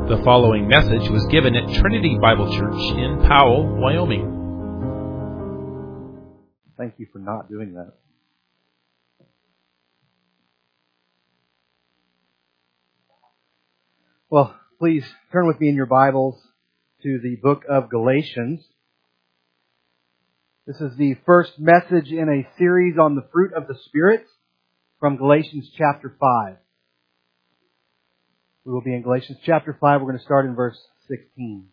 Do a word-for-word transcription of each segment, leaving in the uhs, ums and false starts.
The following message was given at Trinity Bible Church in Powell, Wyoming. Thank you for not doing that. Well, please turn with me in your Bibles to the book of Galatians. This is the first message in a series on the fruit of the Spirit from Galatians chapter five. We will be in Galatians chapter five. We're going to start in verse sixteen.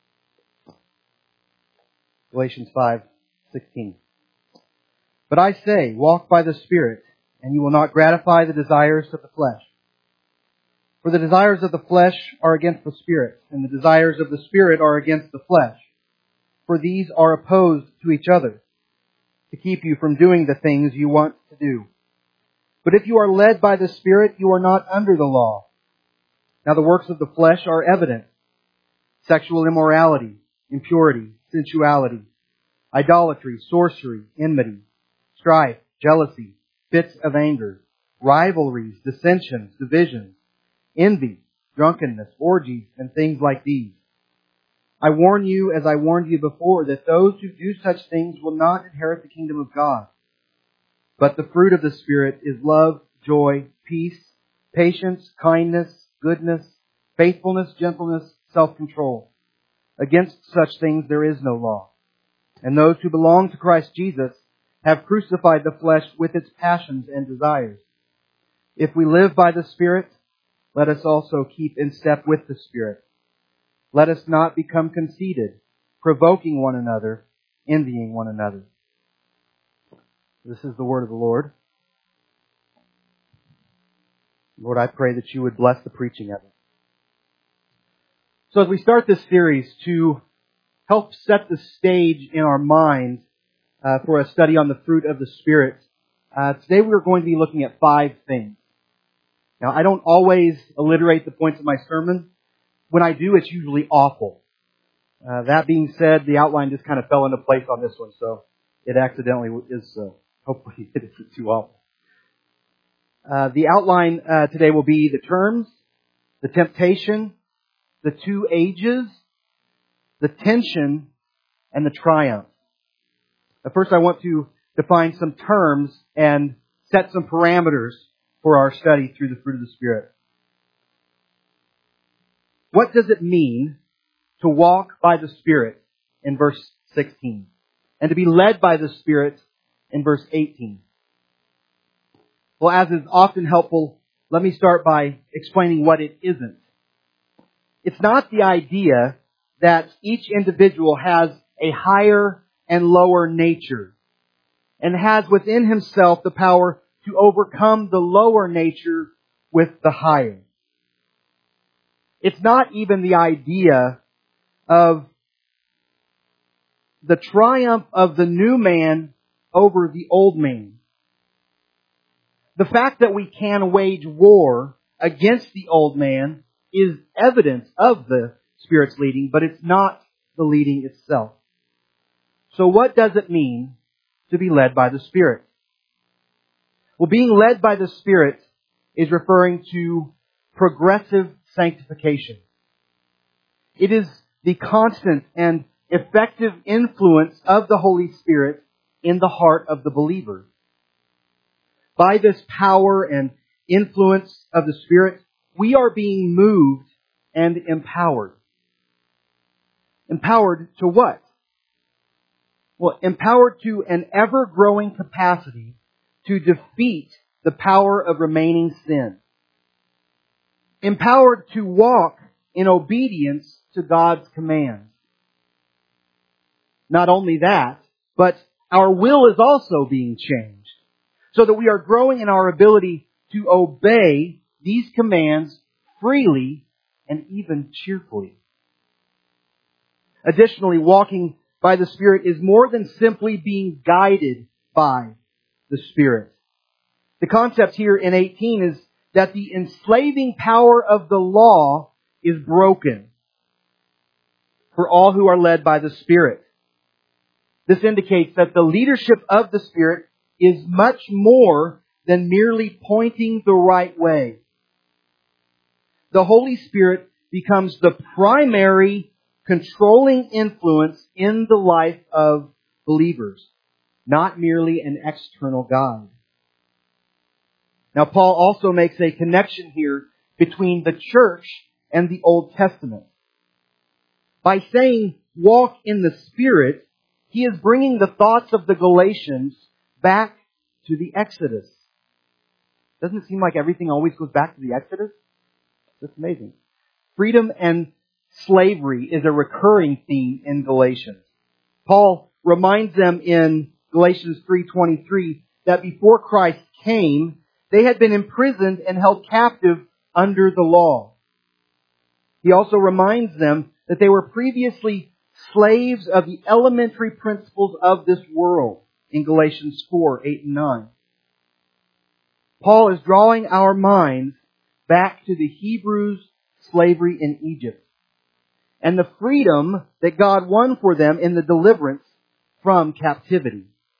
Galatians five sixteen. But I say, walk by the Spirit, and you will not gratify the desires of the flesh. For the desires of the flesh are against the Spirit, and the desires of the Spirit are against the flesh. For these are opposed to each other, to keep you from doing the things you want to do. But if you are led by the Spirit, you are not under the law. Now the works of the flesh are evident: sexual immorality, impurity, sensuality, idolatry, sorcery, enmity, strife, jealousy, fits of anger, rivalries, dissensions, divisions, envy, drunkenness, orgies, and things like these. I warn you, as I warned you before, that those who do such things will not inherit the kingdom of God. But the fruit of the Spirit is love, joy, peace, patience, kindness, goodness, faithfulness, gentleness, self-control. Against such things there is no law. And those who belong to Christ Jesus have crucified the flesh with its passions and desires. If we live by the Spirit, let us also keep in step with the Spirit. Let us not become conceited, provoking one another, envying one another. This is the word of the Lord. Lord, I pray that you would bless the preaching of it. So as we start this series to help set the stage in our minds uh, for a study on the fruit of the Spirit, uh, today we're going to be looking at five things. Now, I don't always alliterate the points of my sermon. When I do, it's usually awful. Uh, that being said, the outline just kind of fell into place on this one, so it accidentally is so. Hopefully it isn't too awful. Uh, the outline uh, today will be the terms, the temptation, the two ages, the tension, and the triumph. But first I want to define some terms and set some parameters for our study through the fruit of the Spirit. What does it mean to walk by the Spirit in verse sixteen? And to be led by the Spirit in verse eighteen? Well, as is often helpful, let me start by explaining what it isn't. It's not the idea that each individual has a higher and lower nature and has within himself the power to overcome the lower nature with the higher. It's not even the idea of the triumph of the new man over the old man. The fact that we can wage war against the old man is evidence of the Spirit's leading, but it's not the leading itself. So what does it mean to be led by the Spirit? Well, being led by the Spirit is referring to progressive sanctification. It is the constant and effective influence of the Holy Spirit in the heart of the believer. By this power and influence of the Spirit, we are being moved and empowered. Empowered to what? Well, empowered to an ever-growing capacity to defeat the power of remaining sin. Empowered to walk in obedience to God's commands. Not only that, but our will is also being changed, so that we are growing in our ability to obey these commands freely and even cheerfully. Additionally, walking by the Spirit is more than simply being guided by the Spirit. The concept here in eighteen is that the enslaving power of the law is broken for all who are led by the Spirit. This indicates that the leadership of the Spirit is much more than merely pointing the right way. The Holy Spirit becomes the primary controlling influence in the life of believers, not merely an external guide. Now, Paul also makes a connection here between the church and the Old Testament. By saying, walk in the Spirit, he is bringing the thoughts of the Galatians back to the Exodus. Doesn't it seem like everything always goes back to the Exodus? That's amazing. Freedom and slavery is a recurring theme in Galatians. Paul reminds them in Galatians three twenty-three that before Christ came, they had been imprisoned and held captive under the law. He also reminds them that they were previously slaves of the elementary principles of this world in Galatians four, eight, and nine. Paul is drawing our minds back to the Hebrews' slavery in Egypt and the freedom that God won for them in the deliverance from captivity.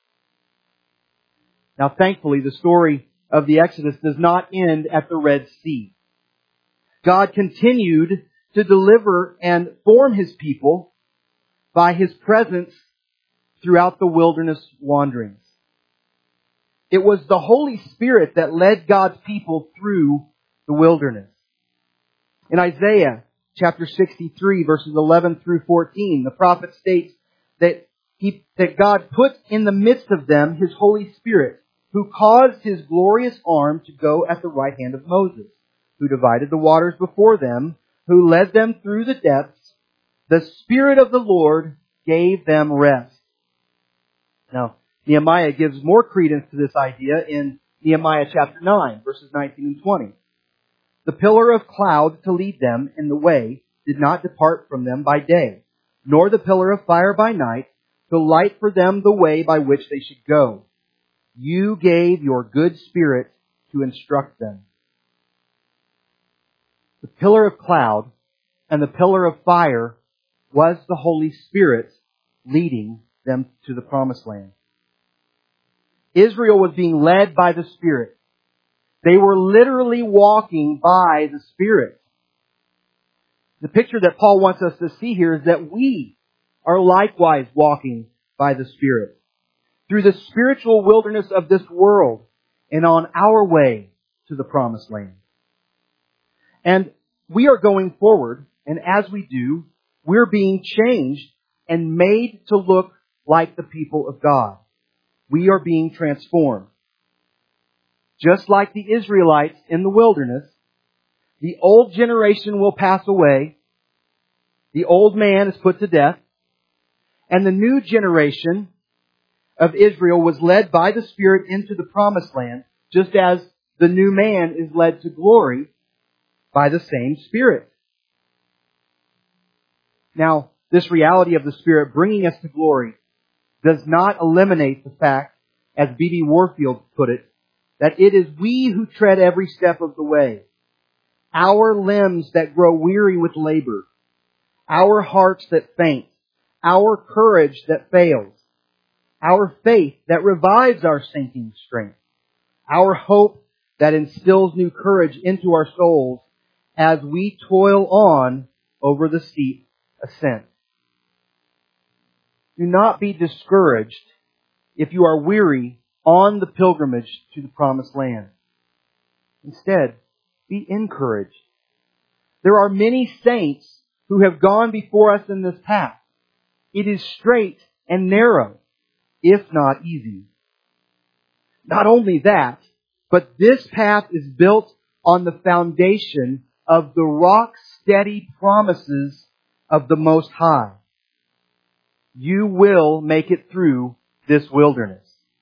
Now, thankfully, the story of the Exodus does not end at the Red Sea. God continued to deliver and form His people by His presence throughout the wilderness wanderings. It was the Holy Spirit that led God's people through the wilderness. In Isaiah chapter sixty-three, verses eleven through fourteen, the prophet states that he, that God put in the midst of them His Holy Spirit, who caused His glorious arm to go at the right hand of Moses, who divided the waters before them, who led them through the depths. The Spirit of the Lord gave them rest. Now, Nehemiah gives more credence to this idea in Nehemiah chapter nine, verses nineteen and twenty. The pillar of cloud to lead them in the way did not depart from them by day, nor the pillar of fire by night, to light for them the way by which they should go. You gave your good Spirit to instruct them. The pillar of cloud and the pillar of fire was the Holy Spirit leading them to the promised land. Israel was being led by the Spirit. They were literally walking by the Spirit. The picture that Paul wants us to see here is that we are likewise walking by the Spirit through the spiritual wilderness of this world and on our way to the promised land. And we are going forward, and as we do, we're being changed and made to look like the people of God. We are being transformed. Just like the Israelites in the wilderness, the old generation will pass away, the old man is put to death, and the new generation of Israel was led by the Spirit into the promised land, just as the new man is led to glory by the same Spirit. Now, this reality of the Spirit bringing us to glory does not eliminate the fact, as B B Warfield put it, that it is we who tread every step of the way. Our limbs that grow weary with labor. Our hearts that faint. Our courage that fails. Our faith that revives our sinking strength. Our hope that instills new courage into our souls as we toil on over the steep ascent. Do not be discouraged if you are weary on the pilgrimage to the promised land. Instead, be encouraged. There are many saints who have gone before us in this path. It is straight and narrow, if not easy. Not only that, but this path is built on the foundation of the rock-steady promises of the Most High. You will make it through this wilderness.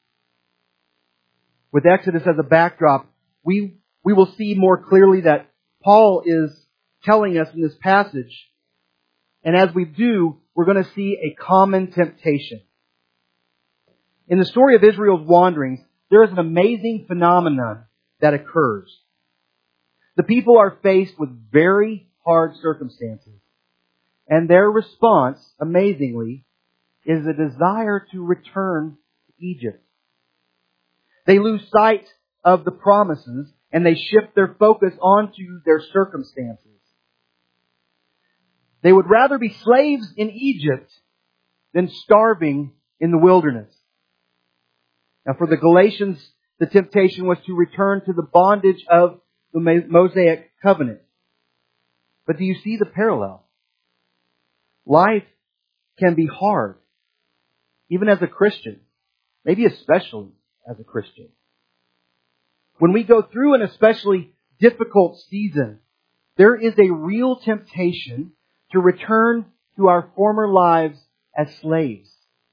With Exodus as a backdrop, we, we will see more clearly that Paul is telling us in this passage. And as we do, we're going to see a common temptation. In the story of Israel's wanderings, there is an amazing phenomenon that occurs. The people are faced with very hard circumstances. And their response, amazingly, is a desire to return to Egypt. They lose sight of the promises and they shift their focus onto their circumstances. They would rather be slaves in Egypt than starving in the wilderness. Now for the Galatians, the temptation was to return to the bondage of the Mosaic covenant. But do you see the parallel? Life can be hard, even as a Christian, maybe especially as a Christian. When we go through an especially difficult season, there is a real temptation to return to our former lives as slaves.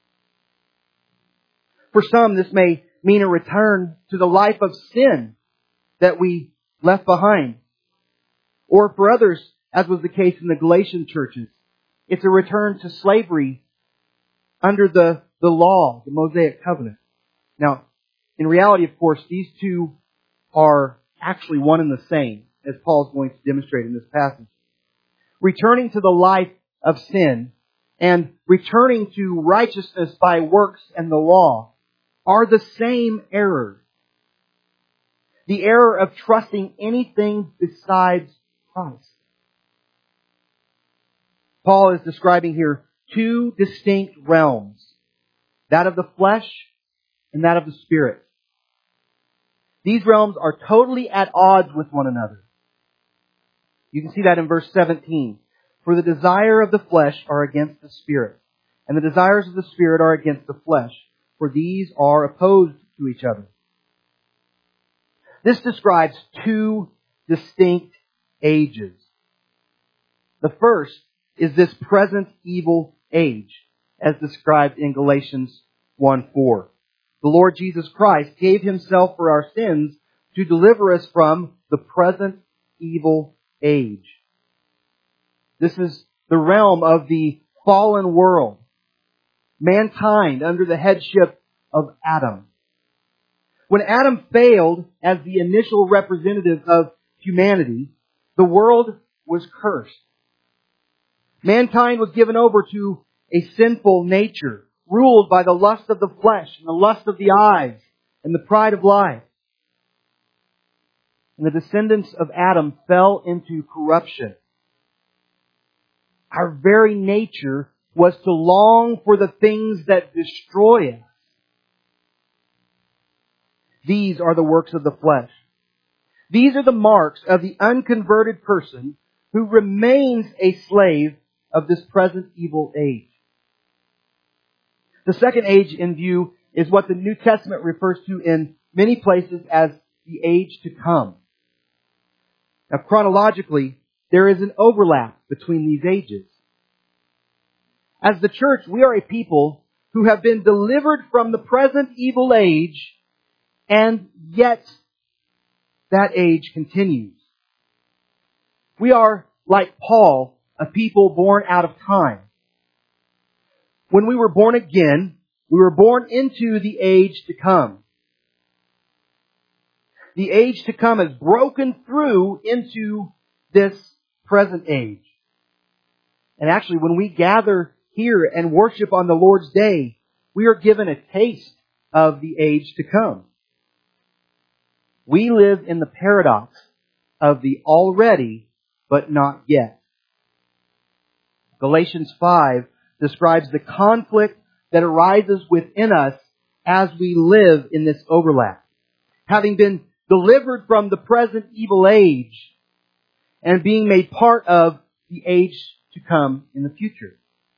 For some, this may mean a return to the life of sin that we left behind. Or for others, as was the case in the Galatian churches, it's a return to slavery under the, the law, the Mosaic covenant. Now, in reality, of course, these two are actually one and the same, as Paul is going to demonstrate in this passage. Returning to the life of sin and returning to righteousness by works and the law are the same error. The error of trusting anything besides Christ. Paul is describing here two distinct realms, that of the flesh and that of the spirit. These realms are totally at odds with one another. You can see that in verse seventeen. For the desire of the flesh are against the spirit, and the desires of the spirit are against the flesh, for these are opposed to each other. This describes two distinct ages. The first is this present evil age, as described in Galatians one four. The Lord Jesus Christ gave Himself for our sins to deliver us from the present evil age. This is the realm of the fallen world. Mankind under the headship of Adam. When Adam failed as the initial representative of humanity, the world was cursed. Mankind was given over to a sinful nature, ruled by the lust of the flesh and the lust of the eyes and the pride of life. And the descendants of Adam fell into corruption. Our very nature was to long for the things that destroy us. These are the works of the flesh. These are the marks of the unconverted person who remains a slave of this present evil age. The second age in view is what the New Testament refers to in many places as the age to come. Now, chronologically, there is an overlap between these ages. As the church, we are a people who have been delivered from the present evil age, and yet that age continues. We are, like Paul, a people born out of time. When we were born again, we were born into the age to come. The age to come has broken through into this present age. And actually, when we gather here and worship on the Lord's Day, we are given a taste of the age to come. We live in the paradox of the already but not yet. Galatians five describes the conflict that arises within us as we live in this overlap. Having been delivered from the present evil age and being made part of the age to come in the future.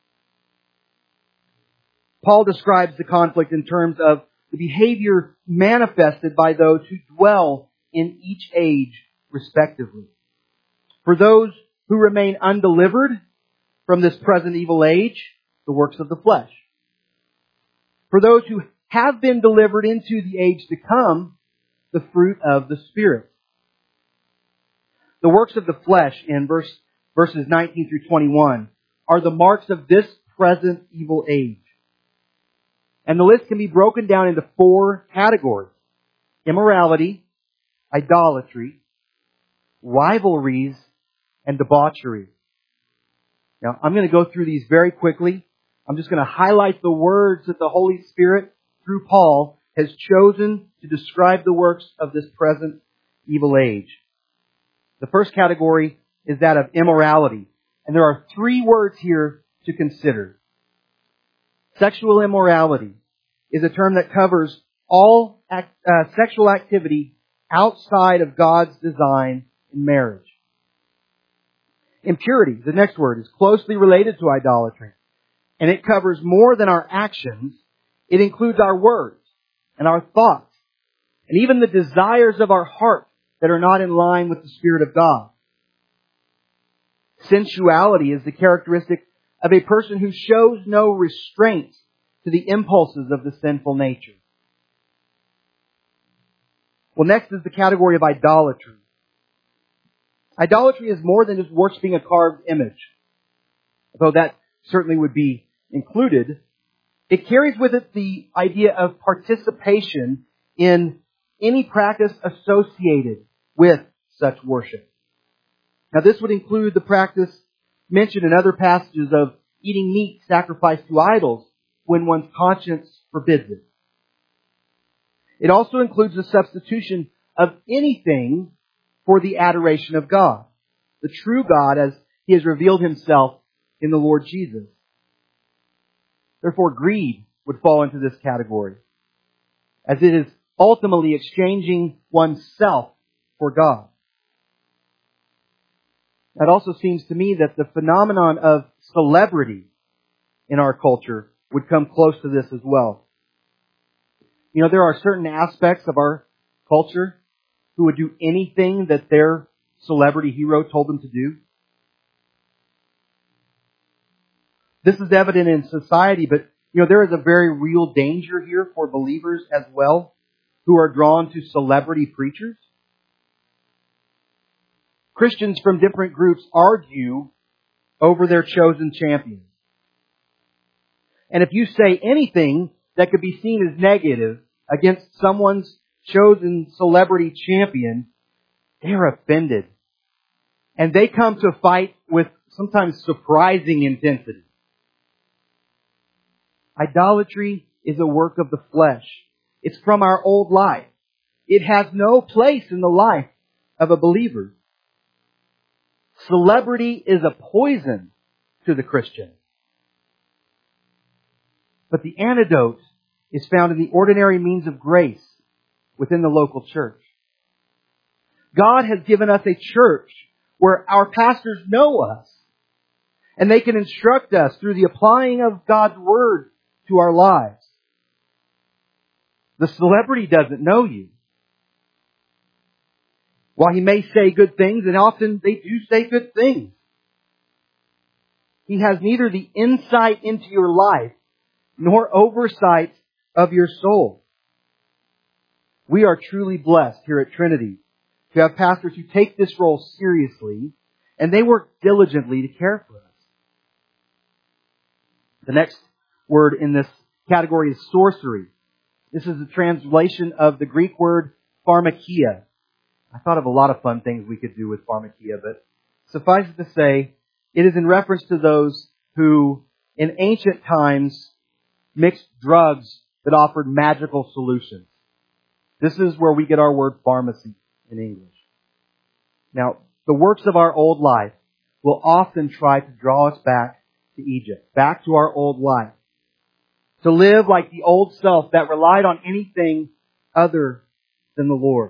Paul describes the conflict in terms of the behavior manifested by those who dwell in each age respectively. For those who remain undelivered from this present evil age, the works of the flesh. For those who have been delivered into the age to come, the fruit of the Spirit. The works of the flesh in verse, verses nineteen through twenty-one are the marks of this present evil age. And the list can be broken down into four categories. Immorality, idolatry, rivalries, and debauchery. Now, I'm going to go through these very quickly. I'm just going to highlight the words that the Holy Spirit, through Paul, has chosen to describe the works of this present evil age. The first category is that of immorality. And there are three words here to consider. Sexual immorality is a term that covers all act, uh, sexual activity outside of God's design in marriage. Impurity, the next word, is closely related to idolatry. And it covers more than our actions. It includes our words and our thoughts and even the desires of our heart that are not in line with the Spirit of God. Sensuality is the characteristic of a person who shows no restraint to the impulses of the sinful nature. Well, next is the category of idolatry. Idolatry is more than just worshiping a carved image, though that certainly would be included. It carries with it the idea of participation in any practice associated with such worship. Now, this would include the practice mentioned in other passages of eating meat sacrificed to idols when one's conscience forbids it. It also includes the substitution of anything for the adoration of God, the true God as He has revealed Himself in the Lord Jesus. Therefore, greed would fall into this category, as it is ultimately exchanging oneself for God. It also seems to me that the phenomenon of celebrity in our culture would come close to this as well. You know, there are certain aspects of our culture who would do anything that their celebrity hero told them to do. This is evident in society, but you know, there is a very real danger here for believers as well who are drawn to celebrity preachers. Christians from different groups argue over their chosen champions. And if you say anything that could be seen as negative against someone's chosen celebrity champion, they're offended. And they come to fight with sometimes surprising intensity. Idolatry is a work of the flesh. It's from our old life. It has no place in the life of a believer. Celebrity is a poison to the Christian. But the antidote is found in the ordinary means of grace within the local church. God has given us a church where our pastors know us and they can instruct us through the applying of God's Word to our lives. The celebrity doesn't know you. While he may say good things, and often they do say good things, he has neither the insight into your life nor oversight of your soul. We are truly blessed here at Trinity to have pastors who take this role seriously and they work diligently to care for us. The next word in this category is sorcery. This is a translation of the Greek word pharmakia. I thought of a lot of fun things we could do with pharmakia, but suffice it to say, it is in reference to those who, in ancient times, mixed drugs that offered magical solutions. This is where we get our word pharmacy in English. Now, the works of our old life will often try to draw us back to Egypt, back to our old life, to live like the old self that relied on anything other than the Lord.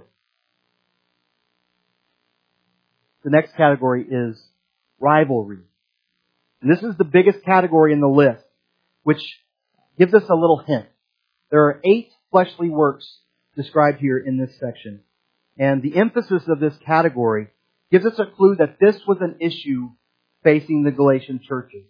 The next category is rivalry. And this is the biggest category in the list, which gives us a little hint. There are eight fleshly works described here in this section. And the emphasis of this category gives us a clue that this was an issue facing the Galatian churches.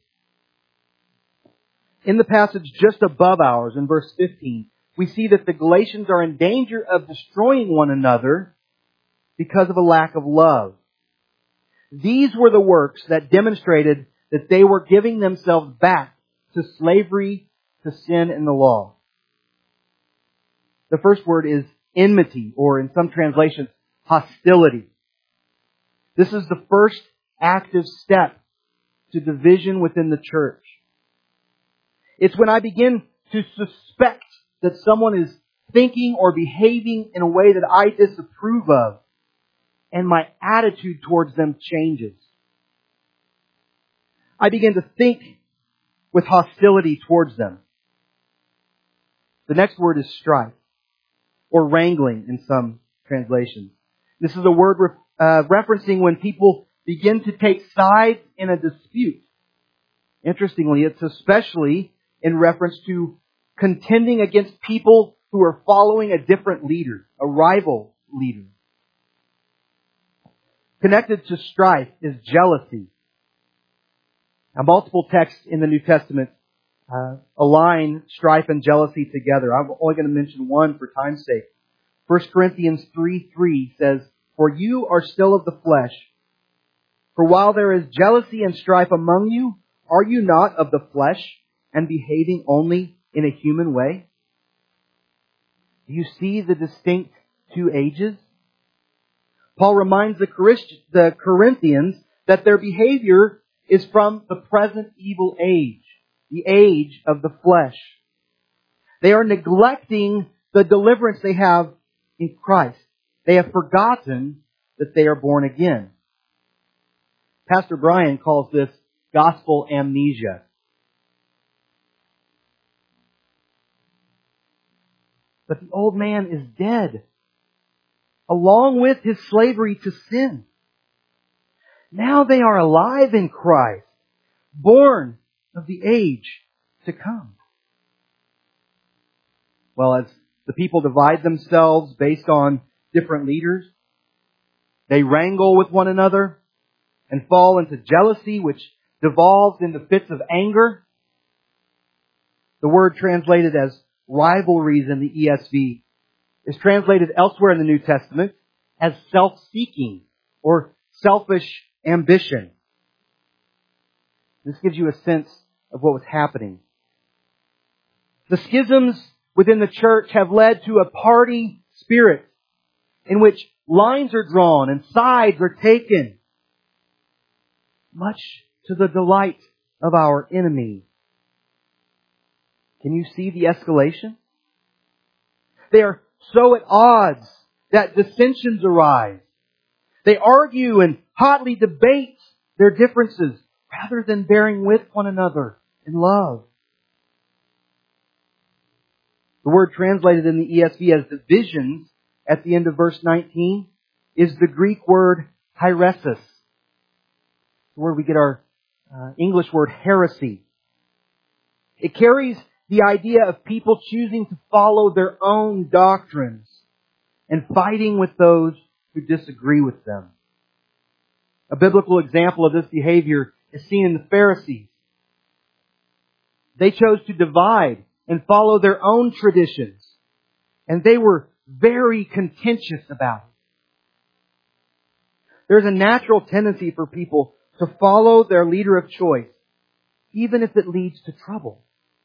In the passage just above ours, in verse fifteen, we see that the Galatians are in danger of destroying one another because of a lack of love. These were the works that demonstrated that they were giving themselves back to slavery, to sin and the law. The first word is enmity, or in some translations, hostility. This is the first active step to division within the church. It's when I begin to suspect that someone is thinking or behaving in a way that I disapprove of, and my attitude towards them changes. I begin to think with hostility towards them. The next word is strife, or wrangling in some translations. This is a word uh, referencing when people begin to take sides in a dispute. Interestingly, it's especially in reference to contending against people who are following a different leader, a rival leader. Connected to strife is jealousy. Now, multiple texts in the New Testament uh, align strife and jealousy together. I'm only going to mention one for time's sake. First Corinthians three three says, "For you are still of the flesh. For while there is jealousy and strife among you, are you not of the flesh and behaving only in a human way?" Do you see the distinct two ages? Paul reminds the Corinthians that their behavior is from the present evil age, the age of the flesh. They are neglecting the deliverance they have in Christ. They have forgotten that they are born again. Pastor Brian calls this gospel amnesia. But the old man is dead, along with his slavery to sin. Now they are alive in Christ, born of the age to come. Well, as the people divide themselves based on different leaders, they wrangle with one another and fall into jealousy, which devolves into fits of anger. The word translated as rivalries in the E S V is translated elsewhere in the New Testament as self-seeking or selfish ambition. This gives you a sense of what was happening. The schisms within the church have led to a party spirit in which lines are drawn and sides are taken, much to the delight of our enemy. Can you see the escalation? They are so at odds that dissensions arise. They argue and hotly debate their differences rather than bearing with one another in love. The word translated in the E S V as divisions at the end of verse nineteen is the Greek word hairesis, where we get our uh, English word heresy. It carries the idea of people choosing to follow their own doctrines and fighting with those who disagree with them. A biblical example of this behavior is seen in the Pharisees. They chose to divide and follow their own traditions, and they were very contentious about it. There's a natural tendency for people to follow their leader of choice, even if it leads to trouble.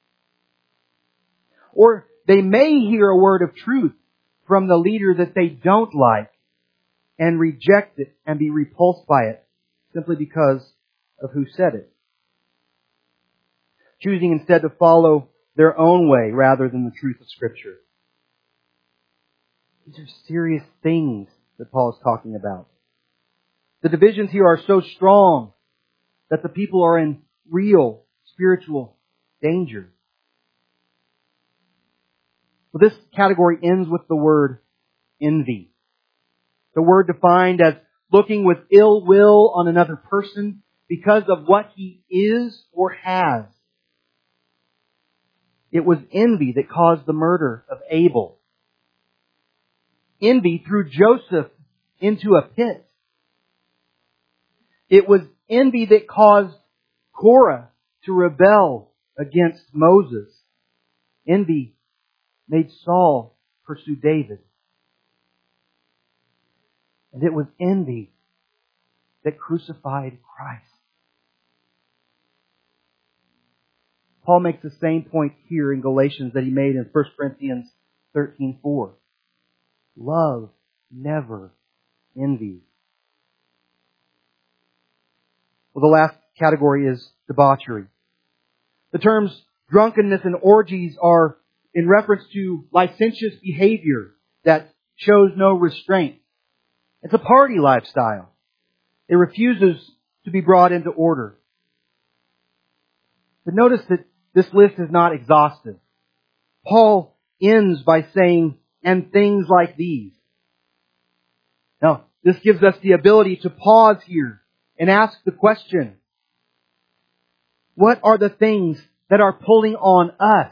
Or they may hear a word of truth from the leader that they don't like and reject it and be repulsed by it simply because of who said it. Choosing instead to follow their own way rather than the truth of Scripture. These are serious things that Paul is talking about. The divisions here are so strong that the people are in real spiritual danger. Well, this category ends with the word envy. The word defined as looking with ill will on another person because of what he is or has. It was envy that caused the murder of Abel. Envy threw Joseph into a pit. It was envy that caused Korah to rebel against Moses. Envy made Saul pursue David. And it was envy that crucified Christ. Paul makes the same point here in Galatians that he made in First Corinthians thirteen four. Love never envies. Well, the last category is debauchery. The terms drunkenness and orgies are in reference to licentious behavior that shows no restraint. It's a party lifestyle. It refuses to be brought into order. But notice that this list is not exhaustive. Paul ends by saying, and things like these. Now, this gives us the ability to pause here and ask the question, what are the things that are pulling on us?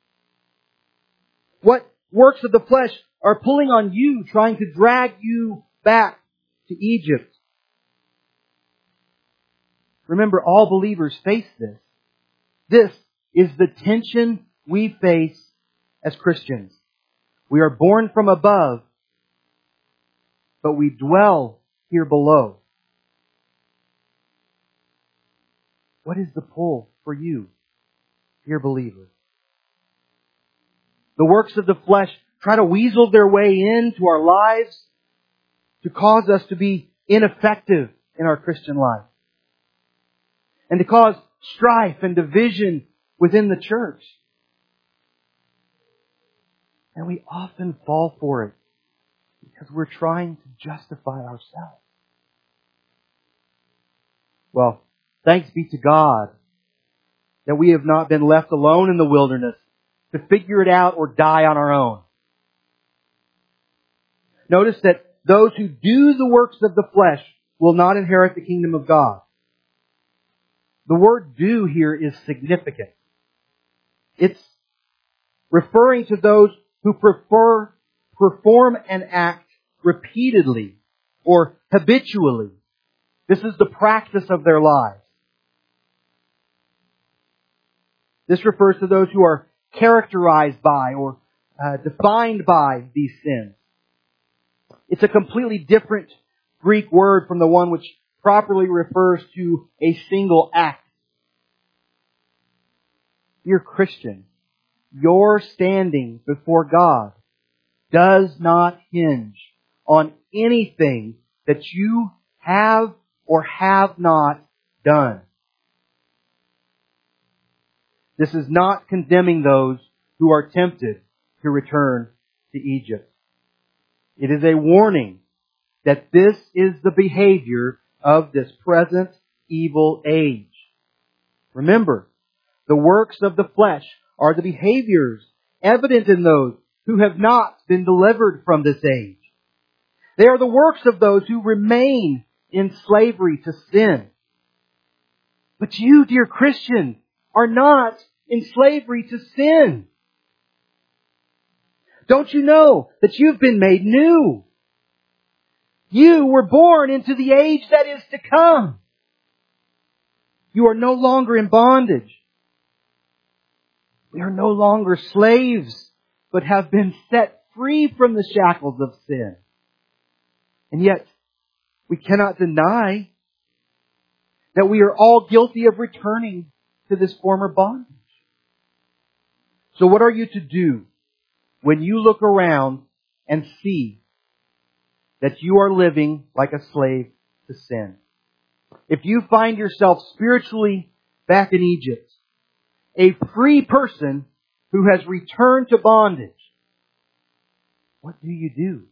What works of the flesh are pulling on you, trying to drag you back to Egypt? Remember, all believers face this. This is the tension we face as Christians. We are born from above, but we dwell here below. What is the pull for you, dear believer? The works of the flesh try to weasel their way into our lives to cause us to be ineffective in our Christian life, and to cause strife and division within the church. And we often fall for it because we're trying to justify ourselves. Well, thanks be to God that we have not been left alone in the wilderness to figure it out or die on our own. Notice that those who do the works of the flesh will not inherit the kingdom of God. The word do here is significant. It's referring to those who prefer, perform an act repeatedly or habitually. This is the practice of their lives. This refers to those who are characterized by or uh, defined by these sins. It's a completely different Greek word from the one which properly refers to a single act. Dear Christian, your standing before God does not hinge on anything that you have or have not done. This is not condemning those who are tempted to return to Egypt. It is a warning that this is the behavior of this present evil age. Remember, the works of the flesh are the behaviors evident in those who have not been delivered from this age. They are the works of those who remain in slavery to sin. But you, dear Christian, are not in slavery to sin. Don't you know that you've been made new? You were born into the age that is to come. You are no longer in bondage. We are no longer slaves, but have been set free from the shackles of sin. And yet, we cannot deny that we are all guilty of returning to this former bondage. So what are you to do when you look around and see that you are living like a slave to sin? If you find yourself spiritually back in Egypt, a free person who has returned to bondage, what do you do?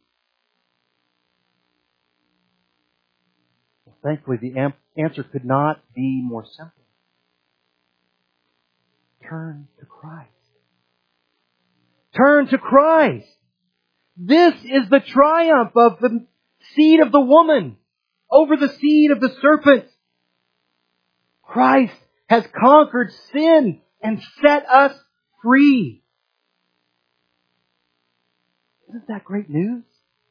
Well, thankfully, the am- answer could not be more simple. Turn to Christ. Turn to Christ. This is the triumph of the seed of the woman over the seed of the serpent. Christ has conquered sin and set us free. Isn't that great news?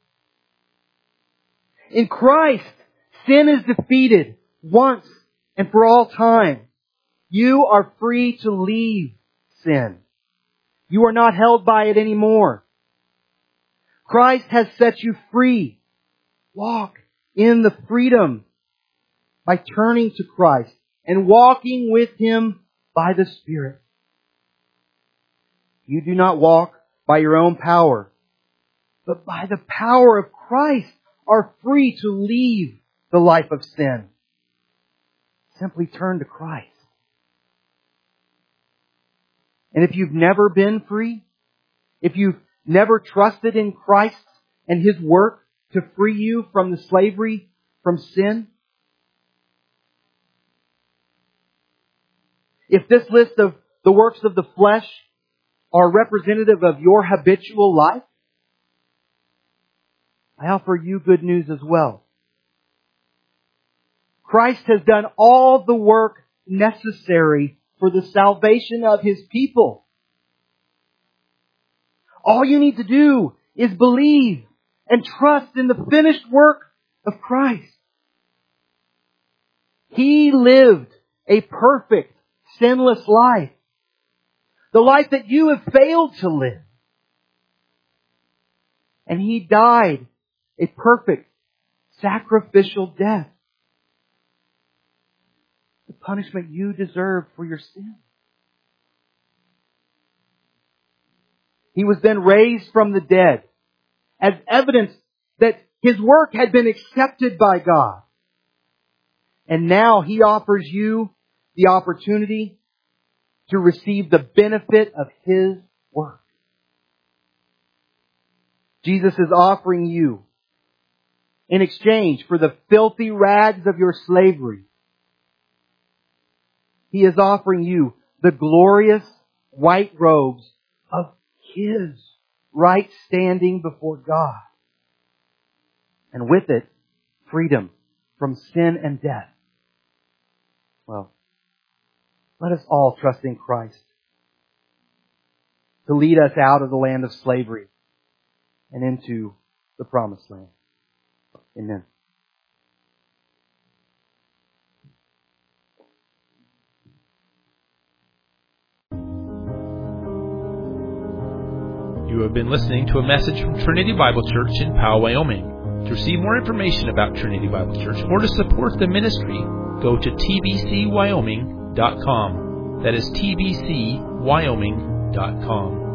In Christ, sin is defeated once and for all time. You are free to leave sin. You are not held by it anymore. Christ has set you free. Walk in the freedom by turning to Christ and walking with Him by the Spirit. You do not walk by your own power, but by the power of Christ are free to leave the life of sin. Simply turn to Christ. And if you've never been free, if you've never trusted in Christ and His work to free you from the slavery from sin, if this list of the works of the flesh are representative of your habitual life, I offer you good news as well. Christ has done all the work necessary for the salvation of His people. All you need to do is believe and trust in the finished work of Christ. He lived a perfect, sinless life. The life that you have failed to live. And He died a perfect, sacrificial death. The punishment you deserve for your sin. He was then raised from the dead as evidence that His work had been accepted by God. And now He offers you the opportunity to receive the benefit of His work. Jesus is offering you, in exchange for the filthy rags of your slavery, He is offering you the glorious white robes of His right standing before God. And with it, freedom from sin and death. Well, let us all trust in Christ to lead us out of the land of slavery and into the promised land. Amen. You have been listening to a message from Trinity Bible Church in Powell, Wyoming. To receive more information about Trinity Bible Church or to support the ministry, go to t b c wyoming dot com. That is t b c wyoming dot com.